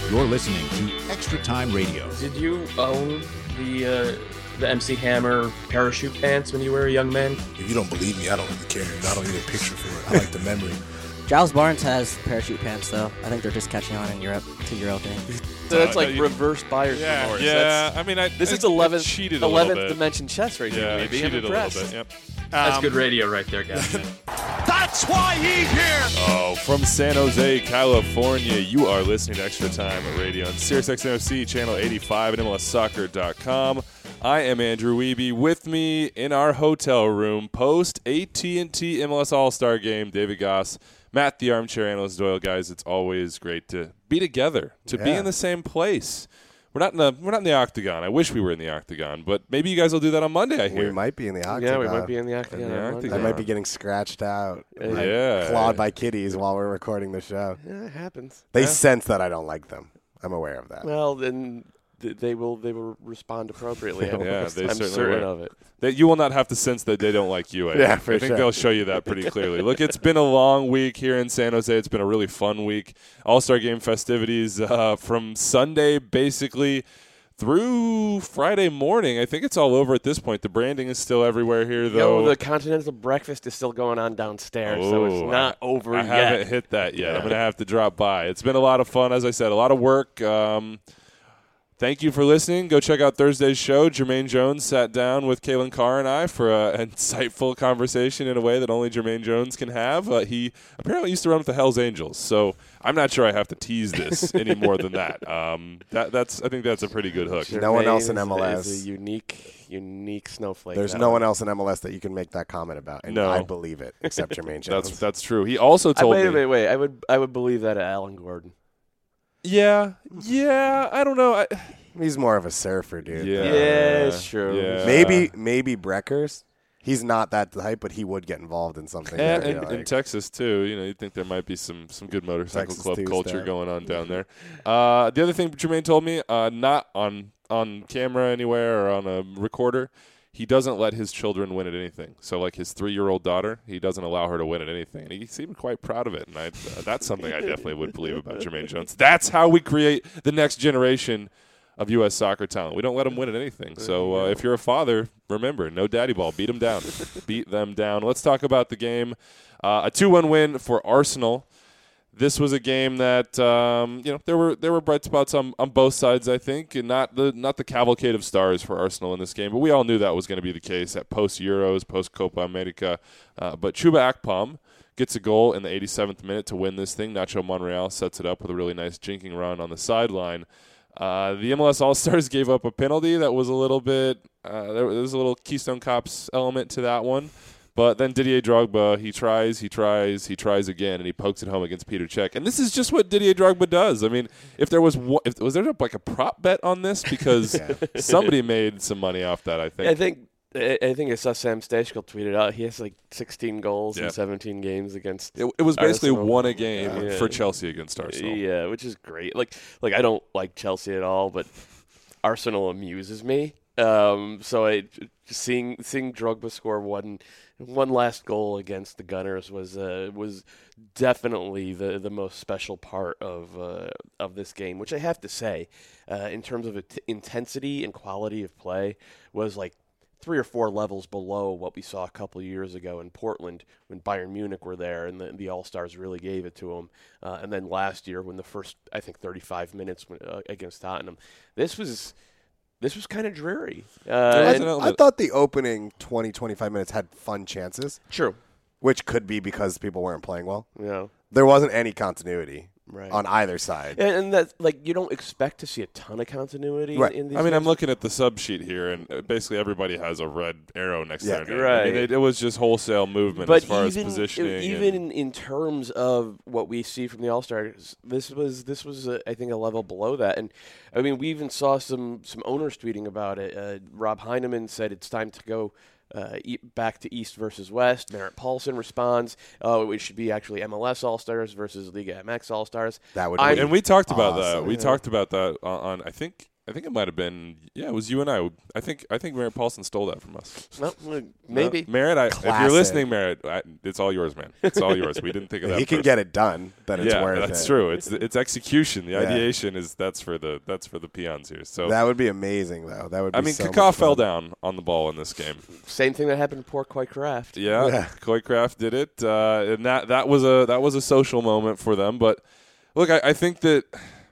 You're listening to Extra Time Radio. Did you own the MC Hammer parachute pants when you were a young man? If you don't believe me, I don't really care. I don't need a picture for it. I like the memory. Giles Barnes has parachute pants, though. I think they're just catching on in Europe, to Euro thing. So that's like reverse buyer's remorse. Yeah, This is 11th dimension chess right here. Yeah, I cheated a little bit. Yep. That's good radio right there, guys. That's why he's here. Oh, from San Jose, California, you are listening to Extra Time Radio on SiriusXM channel 85 and MLSsoccer.com. I am Andrew Wiebe. With me in our hotel room, post AT&T MLS All-Star Game, David Goss, Matt, the armchair analyst, Doyle. Guys, it's always great to be together, to be in the same place. We're not in the octagon. I wish we were in the octagon, but maybe you guys will do that on Monday, I hear. We might be in the octagon. Yeah, we might be in the octagon. I might be getting scratched out. Yeah. Clawed by kitties while we're recording the show. Yeah, it happens. They sense that I don't like them. I'm aware of that. Well, then they will respond appropriately. I'm certain of it. That you will not have to sense that they don't like you. I think they'll show you that pretty clearly. Look, it's been a long week here in San Jose. It's been a really fun week. All-Star Game festivities from Sunday basically through Friday morning. I think it's all over at this point. The branding is still everywhere here, though. The continental breakfast is still going on downstairs, so it's not over yet. I haven't hit that yet. I'm going to have to drop by. It's been a lot of fun, as I said, a lot of work. Thank you for listening. Go check out Thursday's show. Jermaine Jones sat down with Kalen Carr and I for an insightful conversation in a way that only Jermaine Jones can have. He apparently used to run with the Hells Angels, so I'm not sure I have to tease this any more than that. I think that's a pretty good hook. No one else in MLS is a unique snowflake. There's no one else in MLS that you can make that comment about, and I believe it, except Jermaine Jones. That's true. He also told me. Wait. I would believe that of Alan Gordon. Yeah. I don't know. He's more of a surfer, dude. Yeah, it's true. Yeah. Maybe Breckers. He's not that type, but he would get involved in something. And in Texas, too. You'd think there might be some good motorcycle club culture going on down there. The other thing Jermaine told me, not on camera anywhere or on a recorder, he doesn't let his children win at anything. So, like his 3-year-old daughter, he doesn't allow her to win at anything. And he seemed quite proud of it. And that's something I definitely would believe about Jermaine Jones. That's how we create the next generation of U.S. soccer talent. We don't let them win at anything. So if you're a father, remember, no daddy ball. Beat them down. Beat them down. Let's talk about the game. A 2-1 win for Arsenal. This was a game that there were bright spots on both sides, I think, and not the cavalcade of stars for Arsenal in this game. But we all knew that was going to be the case at post-Euros, post-Copa America. But Chuba Akpom gets a goal in the 87th minute to win this thing. Nacho Monreal sets it up with a really nice jinking run on the sideline. The MLS All-Stars gave up a penalty that was a little bit there was a little Keystone Cops element to that one. But then Didier Drogba, he tries again, and he pokes it home against Peter Cech. And this is just what Didier Drogba does. I mean, was there like a prop bet on this? Because somebody made some money off that, I think. I think I saw Sam Stejskal tweeted out he has like 16 goals in 17 games against It was basically Arsenal. one a game for Chelsea against Arsenal. Yeah, which is great. Like I don't like Chelsea at all, but Arsenal amuses me. So seeing Drogba score one last goal against the Gunners was definitely the most special part of this game, which I have to say, in terms of intensity and quality of play, was like 3 or 4 levels below what we saw a couple of years ago in Portland when Bayern Munich were there and the All-Stars really gave it to them. And then last year when the first, I think, 35 minutes against Tottenham. This was kind of dreary. I thought the opening 20-25 minutes had fun chances. True. Which could be because people weren't playing well. Yeah. There wasn't any continuity. Right. On either side. And that, like, you don't expect to see a ton of continuity in these games. I'm looking at the sub sheet here, and basically everybody has a red arrow next to their name. Right. I mean, it was just wholesale movement as far as positioning. Even in terms of what we see from the All-Stars, this was I think, a level below that. And, I mean, we even saw some owners tweeting about it. Rob Heineman said it's time to go back to East versus West. Merritt Paulson responds, it should be actually MLS All-Stars versus Liga MX All-Stars. That would and we talked about that. We talked about that on, I think think it might have been. Yeah, it was you and I. I think Merritt Paulson stole that from us. Well, maybe. Merritt, if you're listening, Merritt, it's all yours, man. It's all yours. We didn't think of that. He can get it done. Then it's worth it. Yeah, that's true. It's execution. The ideation is that's for the peons here. So that would be amazing, though. That would. Be Kaká fell down on the ball in this game. Same thing that happened to poor Coy Kraft. Yeah. Coy Kraft did it, and that was a social moment for them. But look, I think that.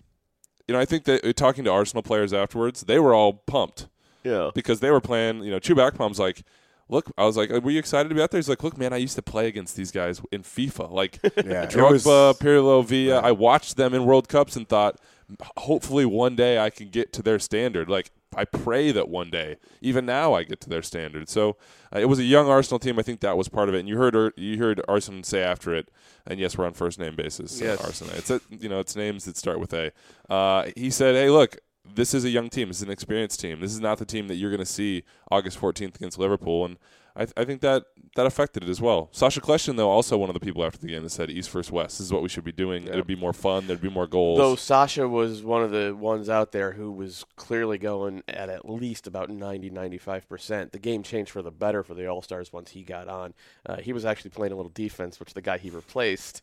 I think that talking to Arsenal players afterwards, they were all pumped. Yeah. Because they were playing, Chuba Akpom's like, look, I was like, were you excited to be out there? He's like, look, man, I used to play against these guys in FIFA. Like, Drogba, Pirlo, Villa. Right. I watched them in World Cups and thought, hopefully one day I can get to their standard. Like, I pray that one day, even now, I get to their standard. So it was a young Arsenal team. I think that was part of it. And you heard Arsene say after it, and yes, we're on first name basis. Yes. Arsene. It's names that start with A. He said, hey, look, this is a young team. This is an experienced team. This is not the team that you're going to see August 14th against Liverpool. And I think that affected it as well. Sasha Kljestan, though, also one of the people after the game that said East versus West. This is what we should be doing. Yeah. It would be more fun. There'd be more goals. Though Sasha was one of the ones out there who was clearly going at least about 90-95%. The game changed for the better for the All-Stars once he got on. He was actually playing a little defense, which the guy he replaced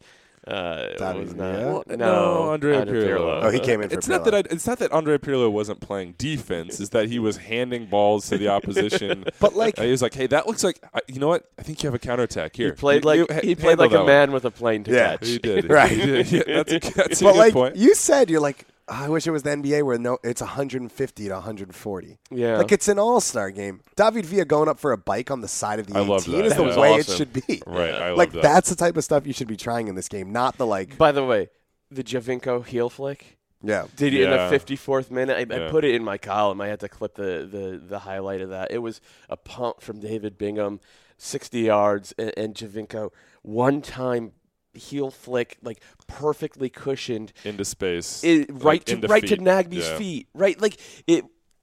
was not. No, Andrea Pirlo. Oh, he came in for Pirlo. It's not that Andrea Pirlo wasn't playing defense. It's that he was handing balls to the opposition. But he was like, hey, that looks like, you know what? I think you have a counterattack here. He played like a man with a plane to catch. He did. Right. He did. Yeah, that's a but good point. You said, you're like, I wish it was the NBA where it's 150 to 140. Yeah. Like it's an all-star game. David Villa going up for a bike on the side of the 18 is the was way awesome. it should be. Right. I like love that. That's the type of stuff you should be trying in this game, not the like. By the way, the Javinko heel flick. Yeah. Did he in the 54th minute? I put it in my column. I had to clip the highlight of that. It was a punt from David Bingham, 60 yards, and Javinko one-time heel flick, like perfectly cushioned into space, right to Nagbe's feet. Right, like it.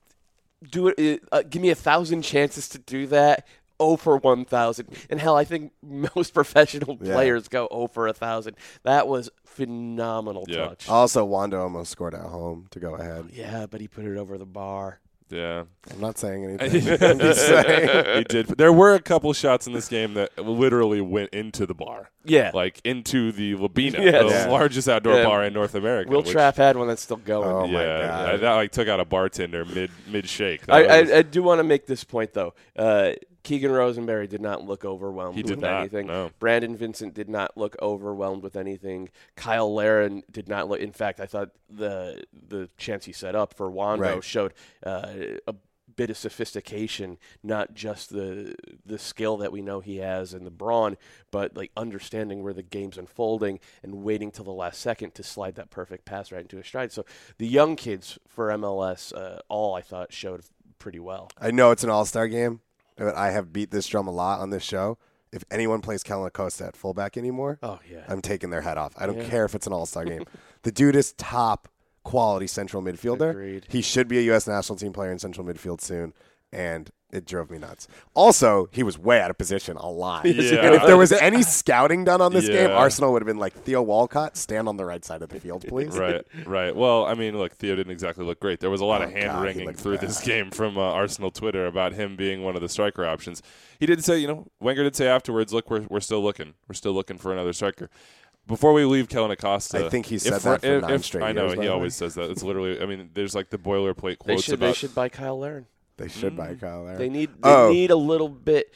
Do it. Give me 1,000 chances to do that. 0 for 1,000. And hell, I think most professional players go 0 for 1,000. That was phenomenal touch. Also, Wanda almost scored at home to go ahead. Yeah, but he put it over the bar. Yeah. I'm not saying anything. I'm just saying. He did. There were a couple shots in this game that literally went into the bar. Yeah. Like into the Labina, the largest outdoor bar in North America. Will Trapp had one that's still going. Oh, my God. That took out a bartender mid-shake. I do want to make this point, though. Keegan Rosenberry did not look overwhelmed with anything. No. Brandon Vincent did not look overwhelmed with anything. Kyle Larin did not look. In fact, I thought the chance he set up for Wando showed a bit of sophistication, not just the skill that we know he has and the brawn, but like understanding where the game's unfolding and waiting till the last second to slide that perfect pass right into his stride. So the young kids for MLS, all I thought showed pretty well. I know it's an all-star game. I have beat this drum a lot on this show. If anyone plays Kellen Acosta at fullback anymore, I'm taking their head off. I don't care if it's an all-star game. The dude is top quality central midfielder. Agreed. He should be a U.S. national team player in central midfield soon, and it drove me nuts. Also, he was way out of position a lot. And if there was any scouting done on this game, Arsenal would have been like, Theo Walcott, stand on the right side of the field, please. Right. Well, I mean, look, Theo didn't exactly look great. There was a lot of hand-wringing through this game from Arsenal Twitter about him being one of the striker options. He did say, Wenger did say afterwards, look, we're still looking. We're still looking for another striker. Before we leave Kellen Acosta, I think he said that for 9 straight years. I know, he always says that. It's literally, I mean, there's like the boilerplate quotes They should buy Kyle Larin. They should buy Kyle Larin. They need a little bit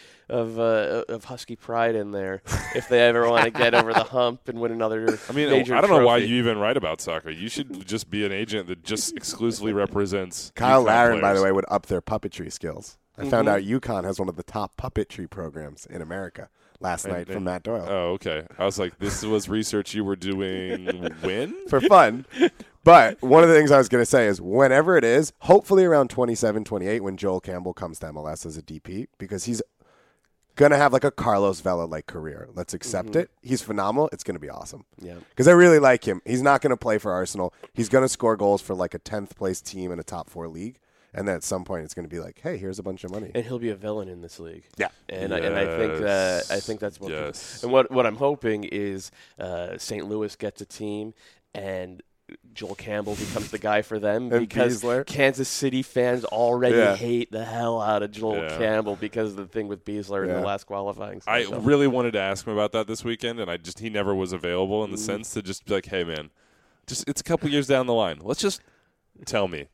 of Husky pride in there if they ever want to get over the hump and win another. I mean, major I don't know why trophy. you even write about soccer. You should just be an agent that just exclusively represents Kyle UConn Larin, players. by the way, would up their puppetry skills. I found out UConn has one of the top puppetry programs in America last night from Matt Doyle. Oh, okay. I was like, this was research you were doing when? For fun. But one of the things I was going to say is whenever it is, hopefully around 27, 28, when Joel Campbell comes to MLS as a DP, because he's going to have like a Carlos Vela-like career. Let's accept it. He's phenomenal. It's going to be awesome. Yeah. Because I really like him. He's not going to play for Arsenal. He's going to score goals for like a 10th place team in a top 4 league. And then at some point, it's going to be like, hey, here's a bunch of money. And he'll be a villain in this league. Yeah. And I think that's what. Yes. And what I'm hoping is St. Louis gets a team and Joel Campbell becomes the guy for them And because Beasler. Kansas City fans already Yeah. hate the hell out of Joel Yeah. Campbell because of the thing with Beasler in Yeah. the last qualifying. I So- really wanted to ask him about that this weekend, and he never was available in the sense to just be like, hey, man, it's a couple years down the line. Let's just tell me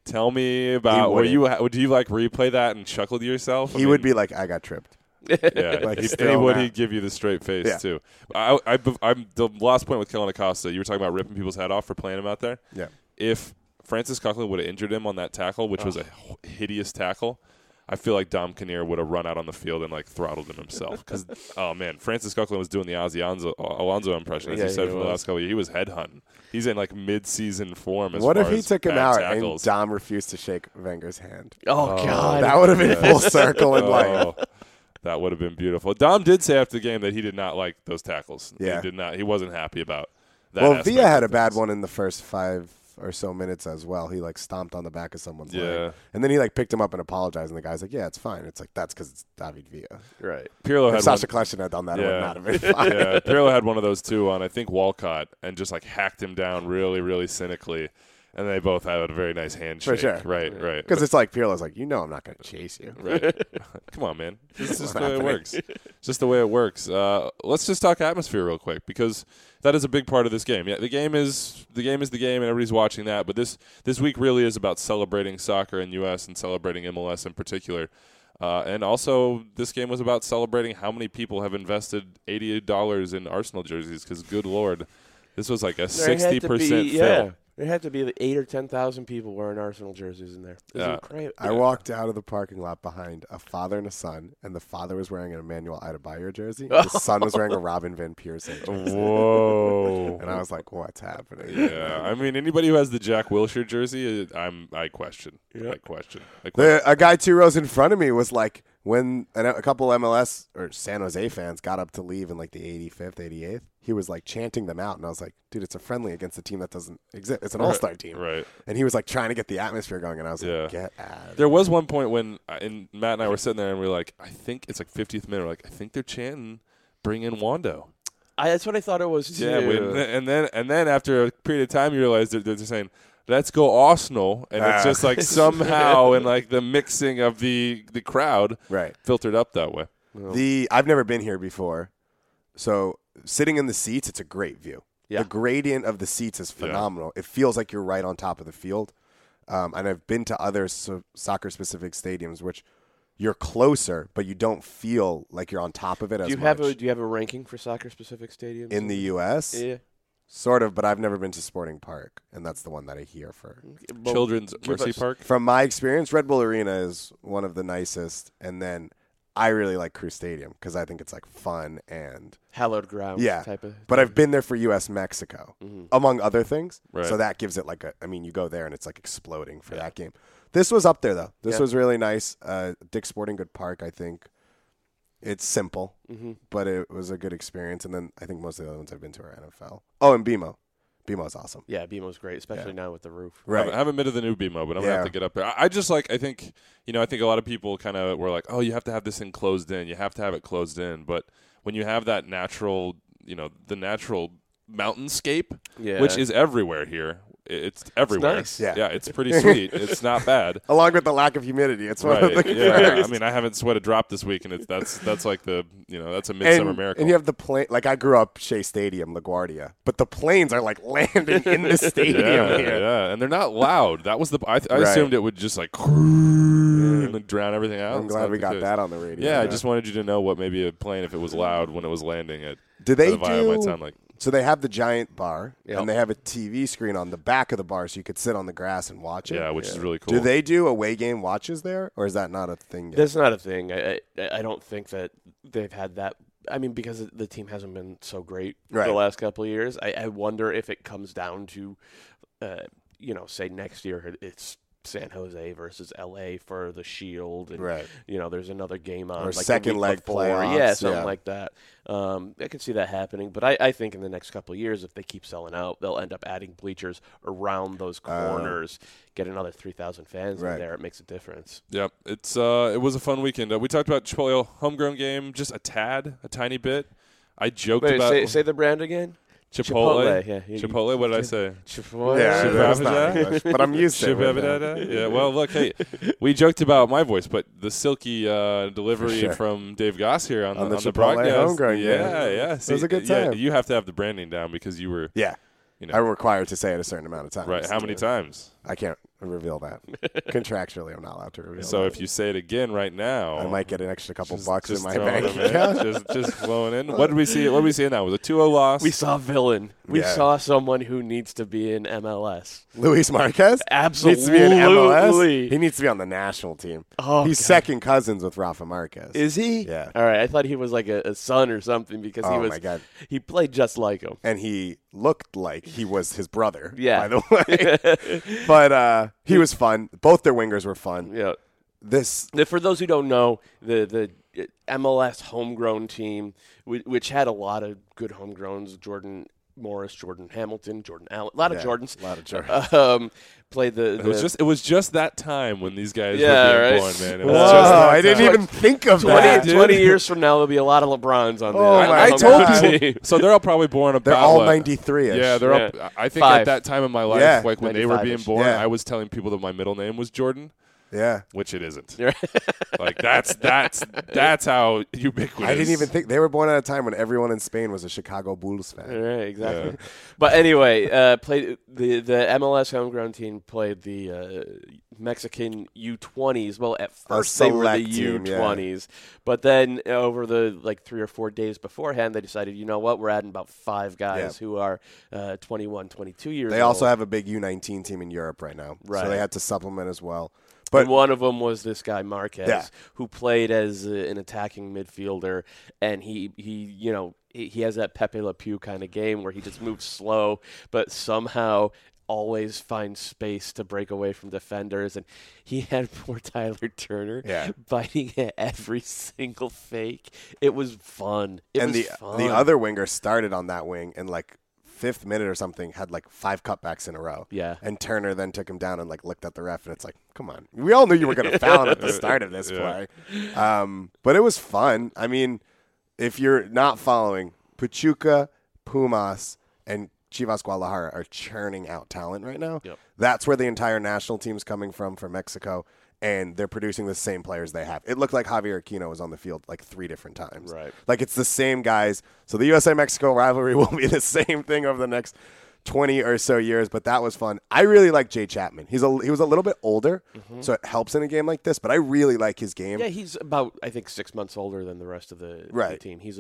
about where you do you like replay that and chuckle to yourself? He would be like, I got tripped. Yeah, Like, he's and still he would. not- He'd give you the straight face Yeah. too. I'm the last point with Kellen Acosta. You were talking about ripping people's head off for playing him out there. Yeah. If Francis Coughlin would have injured him on that tackle, which was a hideous tackle, I feel like Dom Kinnear would have run out on the field and like throttled him himself. Because oh man, Francis Coughlin was doing the Ozzy Alonso impression, as Yeah, he said he for the was. last couple of years. He was headhunting. He's in like mid-season form. As What far if he as took him bad out tackles. and Dom refused to shake Wenger's hand? Oh, God. That would have been full circle in life. Oh, that would have been beautiful. Dom did say after the game that he did not like those tackles. Yeah. He did not. He wasn't happy about that. Well, aspect Villa had of a bad things. one in the first 5 or so minutes as well. He like stomped on the back of someone's Yeah. leg. And then he like picked him up and apologized, and the guy's like, yeah, it's fine. It's like, that's because it's David Villa. Right. Pirlo If had Sasha one. Kleshin had done that, it would not have been fine. Yeah, Pirlo had one of those too on I think Walcott and just like hacked him down really, really cynically, and they both had a very nice handshake. sure. Right. Because it's like, Pirlo's like, I'm not going to chase you. Right. Come on, man. This is just the way it works. It's just the way it works. Let's just talk atmosphere real quick because that is a big part of this game. Yeah, the game is the game, and everybody's watching that. But this week really is about celebrating soccer in U.S. and celebrating MLS in particular. And also, this game was about celebrating how many people have invested $80 in Arsenal jerseys because, good Lord, this was like a 60% fill. There had to be 8,000 or 10,000 people wearing Arsenal jerseys in there. It was Yeah. incredible. I walked out of the parking lot behind a father and a son, and the father was wearing an Emmanuel Adebayor jersey. And the son was wearing a Robin Van Persie jersey. Whoa. And I was like, what's happening? Yeah, I mean, anybody who has the Jack Wilshere jersey, I question. I question. A guy 2 rows in front of me was like, when a couple MLS or San Jose fans got up to leave in like the 85th, 88th, he was like chanting them out. And I was like, dude, it's a friendly against a team that doesn't exist. It's an all-star team. Right. And he was like trying to get the atmosphere going. And I was Yeah. like, get out. There was one point when Matt and I were sitting there and we were like, I think it's like 50th minute. We're like, I think they're chanting, bring in Wando. That's what I thought it was, too. Yeah, and then after a period of time, you realize they're just saying, let's go Arsenal. And it's just like somehow in like the mixing of the crowd Right. filtered up that way. I've never been here before. So sitting in the seats, it's a great view. Yeah. The gradient of the seats is phenomenal. It feels like you're right on top of the field. And I've been to other soccer-specific stadiums, which you're closer, but you don't feel like you're on top of it as much. Do you have a ranking for soccer-specific stadiums? In the U.S.? Yeah. Sort of, but I've never been to Sporting Park, and that's the one that I hear for. Well, Children's give Mercy us- Park. From my experience, Red Bull Arena is one of the nicest, and then I really like Crew Stadium because I think it's like fun and Hallowed ground type of. But I've been there for U.S. Mexico, among other things. Right. So that gives it like you go there and it's like exploding for that game. This was up there though. This was really nice. Dick's Sporting Good Park, I think. It's simple, but it was a good experience. And then I think most of the other ones I've been to are NFL. Oh, and BMO. BMO's awesome. Yeah, BMO's great, especially now with the roof. Right. I haven't been to the new BMO, but I'm gonna have to get up there. I just like I think a lot of people kind of were like, oh, you have to have this thing closed in. You have to have it closed in. But when you have that natural, the natural mountainscape, which is everywhere here. It's everywhere. It's nice. Yeah, it's pretty sweet. It's not bad. Along with the lack of humidity, it's one of the Yeah, first. I mean, I haven't sweat a drop this week, and that's like the that's a midsummer miracle. And you have the plane. Like I grew up Shea Stadium, LaGuardia, but the planes are like landing in the stadium here. Yeah, and they're not loud. That was the I assumed it would just like and drown everything out. I'm It's glad not we the got case. that on the radio. Yeah, I just wanted you to know what maybe a plane, if it was loud when it was landing at Do they the Via might do? sound like. So they have the giant bar, Yep. and they have a TV screen on the back of the bar, so you could sit on the grass and watch it. Yeah, which is really cool. Do they do away game watches there, or is that not a thing yet? That's not a thing. I don't think that they've had that. I mean, because the team hasn't been so great Right. the last couple of years. I wonder if it comes down to, say next year it's San Jose versus LA for the Shield, and Right. there's another game on Or like the second week leg before. playoffs, yeah, something yeah. like that. I can see that happening, but I think in the next couple of years, if they keep selling out, they'll end up adding bleachers around those corners, get another 3,000 fans Right. in there. It makes a difference. Yep, it was a fun weekend. We talked about Chipotle homegrown game just a tiny bit. I joked Wait, about say the brand again. Chipotle. Yeah. Chipotle. What did I say? Chipotle. Yeah, that's not English, but I'm used to it. Yeah. Well, look, hey, we joked about my voice, but the silky delivery from Dave Goss here on the broadcast. Homegrown, yeah. See, it was a good time. Yeah, you have to have the branding down because you were. Yeah. I'm required to say it a certain amount of times. Right. How many times? I can't reveal that. Contractually, I'm not allowed to reveal So that. if you say it again right now, I might get an extra couple bucks in my bank account. just flowing in. What did we see? What did we see now? Was a 2-0 loss? We saw a villain. We saw someone who needs to be in MLS. Luis Marquez? Absolutely. Needs to be in MLS? He needs to be on the national team. Oh, He's second cousins with Rafa Marquez. Is he? Yeah. All right. I thought he was like a son or something because he was. My God. He played just like him. And he looked like he was his brother, Yeah. by the way. But he was fun. Both their wingers were fun. Yeah. For those who don't know, the MLS homegrown team, which had a lot of good homegrowns, Jordan Morris, Jordan Hamilton, Jordan Allen, a lot of Jordans. Played the It was just that time when these guys were being born, man. It was Whoa, just that I didn't time. even think of that. 20 years from now, there'll be a lot of LeBrons on there. my I God. told you. So they're all probably born about. They're all 93-ish. Yeah, they're Yeah. up. I think 5. at that time in my life, Yeah. like when they were being 95-ish. born, Yeah. I was telling people that my middle name was Jordan. Yeah. Which it isn't. Yeah. Like that's how ubiquitous. I didn't even think they were born at a time when everyone in Spain was a Chicago Bulls fan. Right, exactly. Yeah. But anyway, played the MLS homegrown team played the Mexican U20s. Well, at first they were the U20s, but then over the 3 or 4 days beforehand, they decided, you know what, we're adding about 5 guys who are 21, 22 years old. They also have a big U19 team in Europe right now, right. So they had to supplement as well. But and one of them was this guy Marquez, who played as an attacking midfielder, and he has that Pepe Le Pew kind of game where he just moves slow, but somehow always finds space to break away from defenders. And he had poor Tyler Turner biting at every single fake. It was fun. The other winger started on that wing and 5th minute or something had 5 cutbacks in a row. Yeah. And Turner then took him down and looked at the ref, and it's come on. We all knew you were going to foul him at the start of this play. But it was fun. I mean, if you're not following, Pachuca, Pumas, and Chivas Guadalajara are churning out talent right now. Yep. That's where the entire national team's coming from Mexico. And they're producing the same players they have. It looked like Javier Aquino was on the field 3 different times. Right. It's the same guys. So the USA-Mexico rivalry will be the same thing over the next 20 or so years, but that was fun. I really like Jay Chapman. He was a little bit older, so it helps in a game like this, but I really like his game. Yeah, he's about, I think, 6 months older than the rest of the team. He's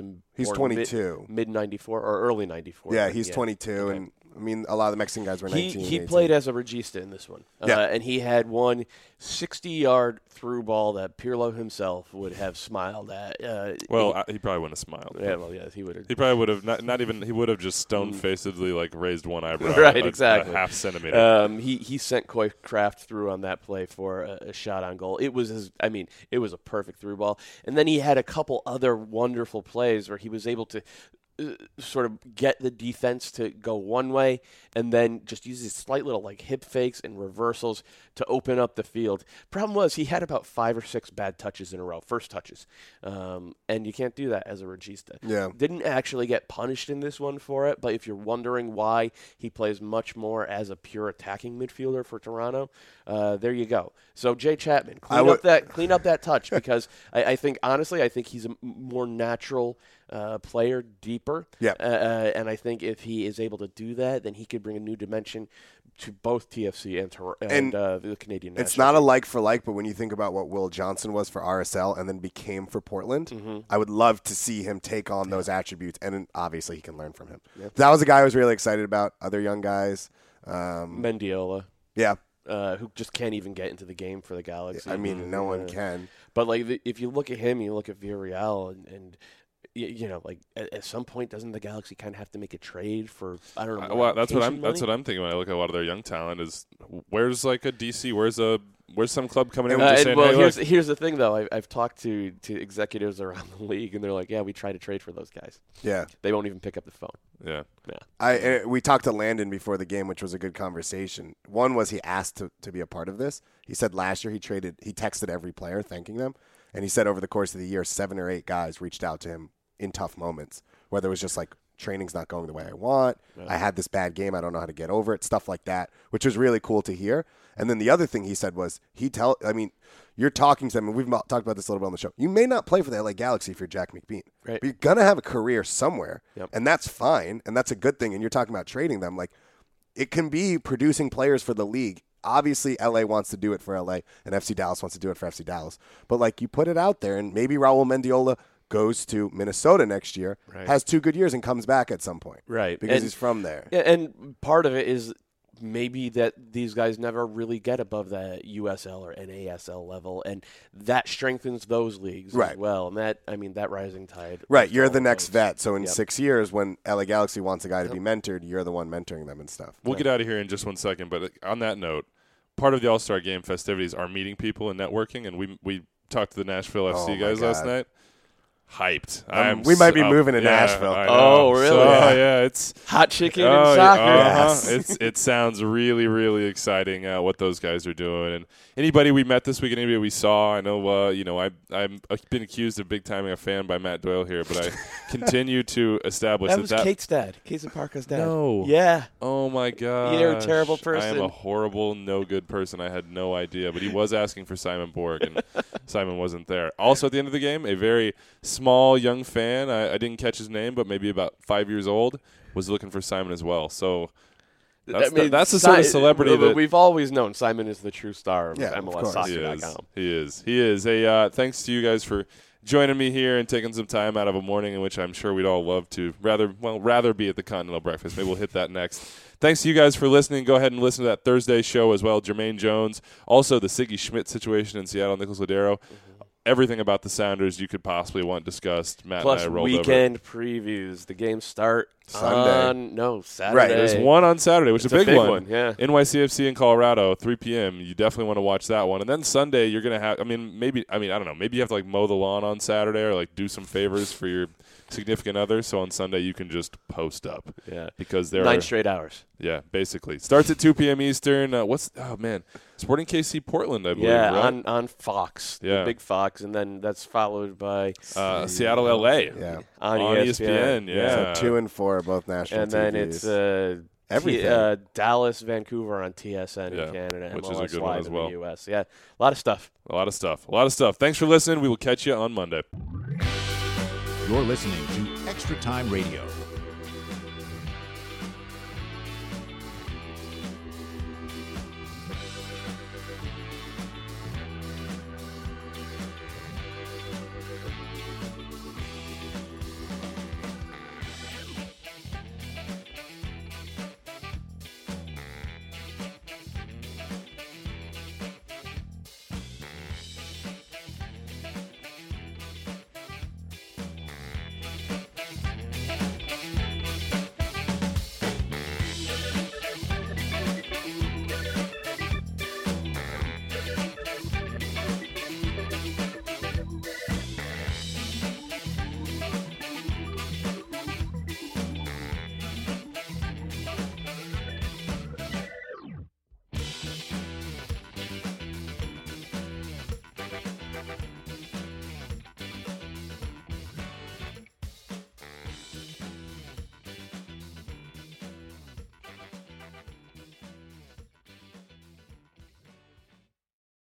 22. Mid-94 or early 94. Yeah, he's 22, and I mean, a lot of the Mexican guys were 19. He played as a regista in this one. And he had one 60-yard through ball that Pirlo himself would have smiled at. He probably wouldn't have smiled. Yeah, well, yes, he would have. He probably would have not even. He would have just stone-facedly raised one eyebrow. Right, exactly. A half centimeter. He sent Coy Kraft through on that play for a shot on goal. It was it was a perfect through ball. And then he had a couple other wonderful plays where he was able to sort of get the defense to go one way and then just use these slight little hip fakes and reversals to open up the field. Problem was he had about 5 or 6 bad touches in a row, first touches. And you can't do that as a regista. Yeah. Didn't actually get punished in this one for it, but if you're wondering why he plays much more as a pure attacking midfielder for Toronto, there you go. So Jay Chapman, clean up that touch because I think he's a more natural player, deeper. Yeah. And I think if he is able to do that, then he could bring a new dimension to both TFC and the Canadian national It's not team. a like for like, but when you think about what Will Johnson was for RSL and then became for Portland, I would love to see him take on those attributes, and obviously he can learn from him. Yeah. That was a guy I was really excited about. Other young guys. Mendiola. Yeah. Who just can't even get into the game for the Galaxy. I mean, no one can. But if you look at him, you look at Villarreal, and at some point, doesn't the Galaxy kind of have to make a trade for Well, that's what I'm thinking when I look at a lot of their young talent. Is where's a DC? Where's some club coming in and just saying, hey, here's the thing though. I've talked to executives around the league, and they're like, yeah, we try to trade for those guys. Yeah, they won't even pick up the phone. Yeah. We talked to Landon before the game, which was a good conversation. One was he asked to be a part of this. He said last year he texted every player thanking them, and he said over the course of the year 7 or 8 guys reached out to him in tough moments, whether it was just training's not going the way I want. I had this bad game. I don't know how to get over it. Stuff like that, which was really cool to hear. And then the other thing he said was you're talking to them, and we've talked about this a little bit on the show. You may not play for the LA Galaxy if you're Jack McBean. Right. But you're going to have a career somewhere, Yep. and that's fine, and that's a good thing. And you're talking about trading them. Like, it can be producing players for the league. Obviously, LA wants to do it for LA, and FC Dallas wants to do it for FC Dallas. But, like, you put it out there, and maybe Raul Mendiola goes to Minnesota next year, has 2 good years, and comes back at some point. Right. Because he's from there. Yeah, and part of it is maybe that these guys never really get above that USL or NASL level, and that strengthens those leagues as well. And that rising tide. Right, you're the next vet. So in 6 years, when LA Galaxy wants a guy to be mentored, you're the one mentoring them and stuff. We'll get out of here in just 1 second, but on that note, part of the All-Star Game festivities are meeting people and networking, and we talked to the Nashville FC guys last night. Hyped. We might be moving to Nashville. Oh, really? So, it's hot chicken and soccer. Yes. It sounds really, really exciting what those guys are doing. And anybody we met this week, anybody we saw, I know, I've been accused of big timing a fan by Matt Doyle here, but I continue to establish that was Kate's dad. Kate Zaparka's dad. No. Yeah. Oh my God. You're a terrible person. I am a horrible, no good person. I had no idea, but he was asking for Simon Borg, and Simon wasn't there. Also, at the end of the game, a very small young fan, I didn't catch his name, but maybe about 5 years old, was looking for Simon as well. So that's the sort of celebrity that we've always known. Simon is the true star of MLS Soccer.com. He is. Thanks to you guys for joining me here and taking some time out of a morning in which I'm sure we'd all love to rather be at the Continental Breakfast. Maybe we'll hit that next. Thanks to you guys for listening. Go ahead and listen to that Thursday show as well. Jermaine Jones, also the Siggy Schmidt situation in Seattle, Nicholas Ladero. Everything about the Sounders you could possibly want discussed. Matt Plus and I rolled weekend over. previews. The games start Sunday. Saturday. Right, there's one on Saturday, which is a big one. Yeah. NYCFC in Colorado, 3 p.m. You definitely want to watch that one. And then Sunday, you're going to have, I don't know, maybe you have to mow the lawn on Saturday or do some favors for your significant other. So on Sunday, you can just post up. Yeah. Because there 9 are straight hours. Yeah, basically. Starts at 2 p.m. Eastern. Sporting KC Portland, I believe. Yeah, right? on Fox. Yeah. The big Fox. And then that's followed by Seattle, LA. Yeah. On ESPN. Yeah. So 2 and 4 are both national And then TVs. it's everything. Dallas, Vancouver on TSN in Canada, which MLS is a good one Live as in well. the U.S. Yeah, a lot of stuff. A lot of stuff. Thanks for listening. We will catch you on Monday. You're listening to Extra Time Radio.